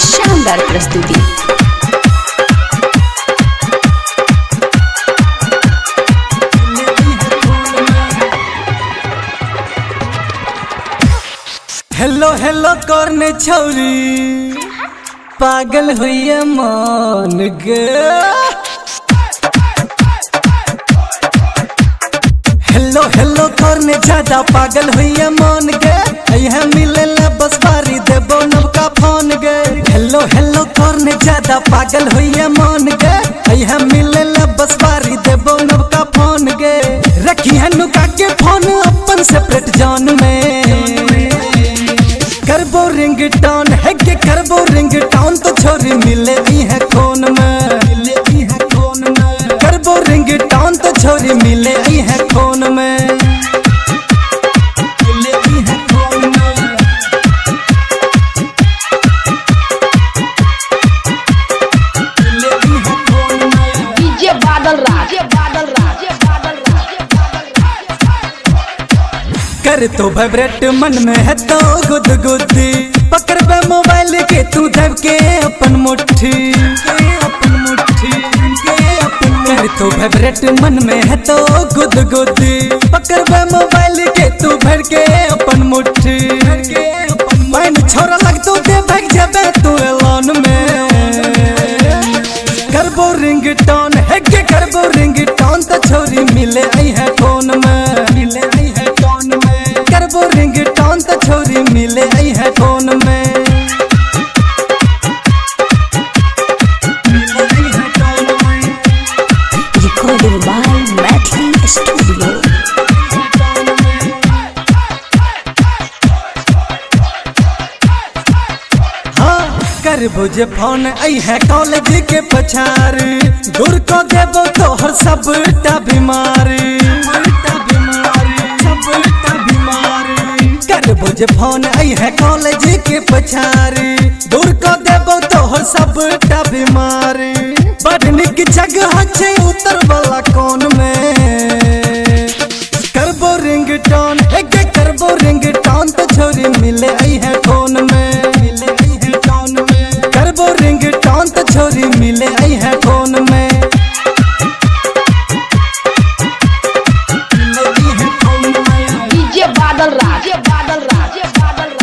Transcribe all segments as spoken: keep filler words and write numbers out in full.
शानदार प्रस्तुति। Hello hello करने छौरी पागल हुई है मान गे। हेलो हेलो करने ज्यादा पागल हुई है मान गे। यह मिले ला बस बारी देबो नवका फोन गे। हेलो हेलो करने ज्यादा पागल हुई है मान गे। यह मिले ला बस बारी देबो नवका फोन गे। रखी है नुका के फोन अपन सेपरेट जान में। करबो रिंग टोन है के करबो रिंग टोन तो छोरी मिले है कौन में। मिले है कौन में करबो रिंग टोन तो छोरी मिले है कौन में। मिले है कौन में मिले है कौन में। डीजे बादल राज बादल राज बादल राज कर तो वाइब्रेट मन में है तो गुद गुदी। पकड़ बे मोबाइल के तू दब के अपन मुट्ठी अपन मुट्ठी कर तो वाइब्रेट मन में है तो गुद गुदी। पकड़ बे मोबाइल के तू भर के अपन मुट्ठी। मैन छोरा लग तो दे भाग जाबे तू एलान में। करबो रिंग टोन है के करबो रिंग टोन तो छोरी मिले आई है कौन में। मिले आई है कौन में करबो रिंग टोन तो छोरी मिले आई है कौन में। मिले आई है कौन में रिकॉर्डेड बाय मैथिली स्टूडियो। हाँ करबो जे फोन आई है कॉलेज के पछार। दूर को देबो तो हर सबटा बीमारी सबटा बीमारी। करबो जे फोन आई है कॉलेज के पछारी। दूर को देबो तो हर सबटा बीमारी। बड़ निक जगह छे उतर वाला कौन में। करबो रिंग टोन एक करबो रिंग टोन तो छोरी मिले आई है कौन में। मिले आई है कौन में करबो रिंग टोन तो छोरी मिले आई है कौन में। मिले आई है कौन में डीजे बादल राज बादल राज बादल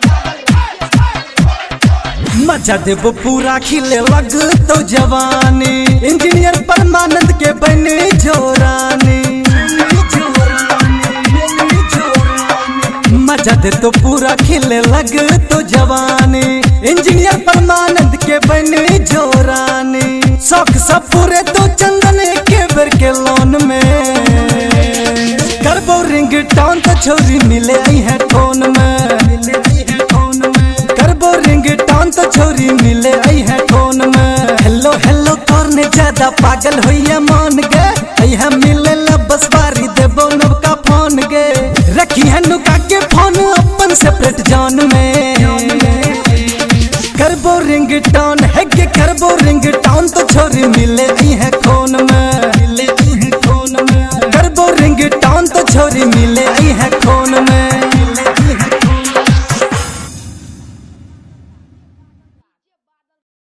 राज मजा देबो पूरा खिले लग तो जवानी। इंजीनियर परमानंद के बने जोरानी। मजा दे तो पूरा खिले लग तो जवानी। इंजीनियर परमानंद के बने जोरानी। शौक सब पूरे तो चंदन के बेर के लोन में। करबो रिंग टोन तो छोरी मिले आई है कौन में। मिले आई है कौन में करबो रिंग टोन तो छोरी मिले आई है कौन में। हेलो हेलो करने ज्यादा पागल हुई है मान गे। यह मिले ला बस बारी देबो नवका फोन गे। रखी है नुका के फोन अपन सेपरेट जान में। करबो रिंग टोन है के करबो रिंग टोन तो छोरी मिले आई है कौन में। मिले आई है कौन में करबो रिंग टोन तो छोरी मिले आई है कौन में।